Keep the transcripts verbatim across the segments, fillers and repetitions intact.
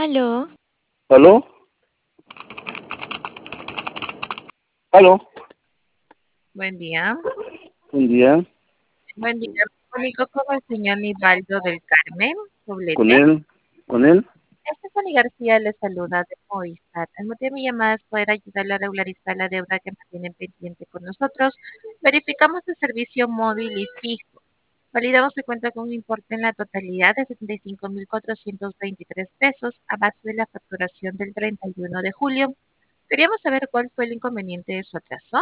Aló, ¿Aló? ¿Aló? buen día. Buen día. Buen día, me comunico con el señor Nivaldo del Carmen, ¿Con doblete. él? ¿Con él? Stephanie García le saluda de Movistar. El motivo de mi llamada es poder ayudarle a regularizar la deuda que mantiene pendiente con nosotros. Verificamos el servicio móvil y fijo. Validamos que cuenta con un importe en la totalidad de setenta y cinco mil cuatrocientos veintitrés pesos a base de la facturación del treinta y uno de julio. Queríamos saber cuál fue el inconveniente de su atraso.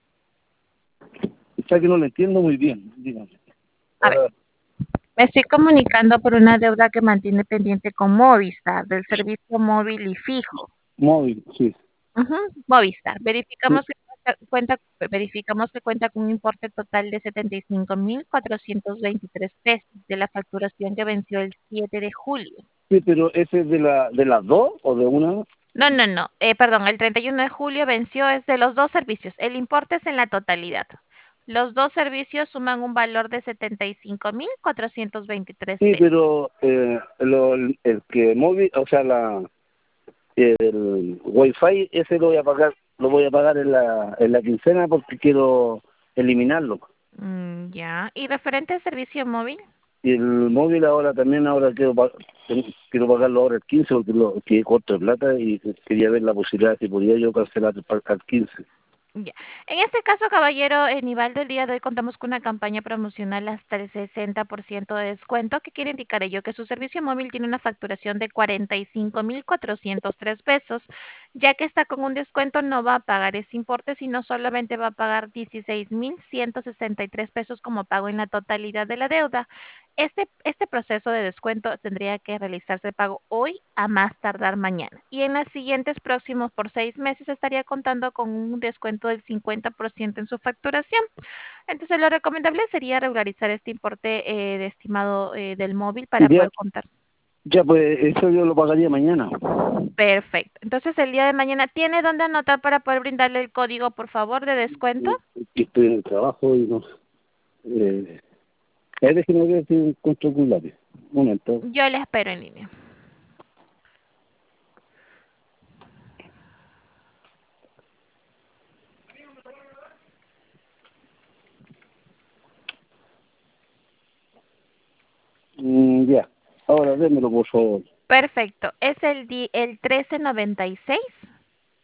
Está que no le entiendo muy bien, dígame. A ver. Ahora, Me estoy comunicando por una deuda que mantiene pendiente con Movistar, del servicio móvil y fijo. móvil, sí. Ujú, Movistar. Sí, Verificamos que cuenta, cuenta- verificamos que cuenta con un importe total de setenta y cinco mil cuatrocientos veintitrés pesos de la facturación que venció el siete de julio. sí, pero ¿ese es de la de las dos o de una? No, no, no. Eh, perdón, el treinta y uno de julio venció es de los dos servicios. El importe es en la totalidad. Los dos servicios suman un valor de setenta y cinco mil cuatrocientos veintitrés Sí, pesos. pero eh, lo, el el que móvil, o sea, la el wifi, ese lo voy a pagar, lo voy a pagar en la en la quincena porque quiero eliminarlo. Mm, ya. ¿Y referente al servicio móvil? Y el móvil ahora también, ahora quiero, pa- quiero pagarlo ahora el quince porque lo que corto de plata y quería ver la posibilidad si podía yo cancelar al al quince. Ya. En este caso, caballero, en Nivaldo, el día de hoy contamos con una campaña promocional hasta el sesenta por ciento de descuento. ¿Qué quiere indicar ello? Que su servicio móvil tiene una facturación de cuarenta y cinco mil cuatrocientos tres pesos, ya que está con un descuento, no va a pagar ese importe, sino solamente va a pagar dieciséis mil ciento sesenta y tres pesos como pago en la totalidad de la deuda. Este, este proceso de descuento tendría que realizarse el pago hoy a más tardar mañana. Y en los siguientes próximos por seis meses estaría contando con un descuento del cincuenta por ciento en su facturación. Entonces, lo recomendable sería regularizar este importe eh, de estimado eh, del móvil para Ya, poder contar. ya, pues eso yo lo pagaría mañana. Perfecto. Entonces, el día de mañana, ¿tiene dónde anotar para poder brindarle el código, por favor, de descuento? Eh, Que estoy en el trabajo y no. Eh, es déjeme ver si encuentro un lápiz. Un momento. Yo le espero en línea. Mm, ya. Ahora démelo, por favor. Perfecto. Es el, di el trece noventa y seis.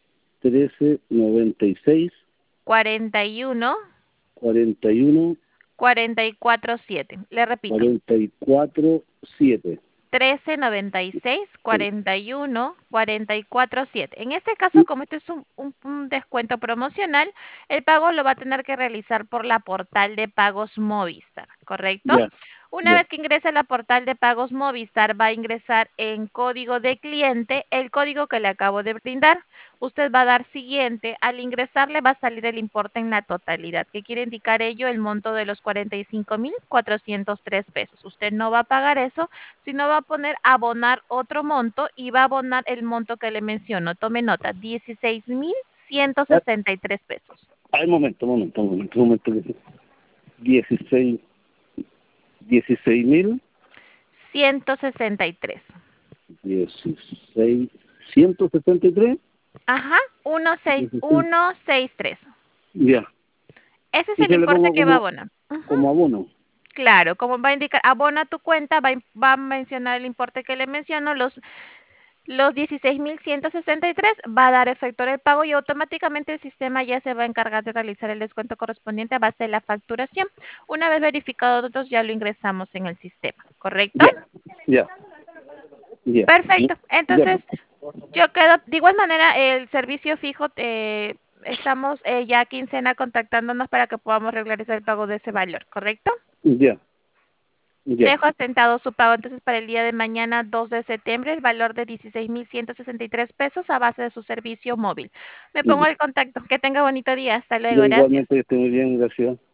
Trece noventa y seis cuarenta y uno, cuarenta y uno cuarenta y cuatro siete. Le repito, cuarenta y cuatro siete. trece noventa y seis, cuarenta y uno, cuarenta y cuatro siete. En este caso, como este es un, un- un descuento promocional, el pago lo va a tener que realizar por la portal de pagos Movistar, ¿correcto? Ya, Una ya. vez que ingrese a la portal de pagos Movistar, va a ingresar en código de cliente el código que le acabo de brindar. Usted va a dar siguiente. Al ingresarle va a salir el importe en la totalidad. ¿Qué quiere indicar ello? El monto de los cuarenta y cinco mil cuatrocientos tres pesos. Usted no va a pagar eso, sino va a poner abonar otro monto y va a abonar el monto que le menciono. Tome nota, dieciséis mil ciento Ah, sesenta y tres pesos. ah, un momento, un momento, un momento, un momento. Dieciséis, dieciséis mil, ciento sesenta y tres. dieciséis, ciento setenta y tres. Ajá, Dieciséis. ciento sesenta y tres. Ya. Ese es Y el se le importe pongo que va a como, abonar. Ujú. como abono. Claro, como va a indicar, abona tu cuenta, va a, va a mencionar el importe que le menciono, los, los dieciséis mil ciento sesenta y tres, va a dar efecto el pago y automáticamente el sistema ya se va a encargar de realizar el descuento correspondiente a base de la facturación. Una vez verificado nosotros ya lo ingresamos en el sistema, ¿correcto? Ya, ya, ya. Perfecto. Ya, pues. Entonces, yo quedo, de igual manera, el servicio fijo, eh, estamos eh, ya quincena contactándonos para que podamos regularizar el pago de ese valor, ¿correcto? Ya, ya. Dejo asentado su pago entonces para el día de mañana dos de septiembre, el valor de dieciséis mil ciento sesenta y tres pesos a base de su servicio móvil. Me pongo Ya. al contacto. Que tenga bonito día. Hasta Ya luego. Gracias. igualmente que esté muy bien, gracias.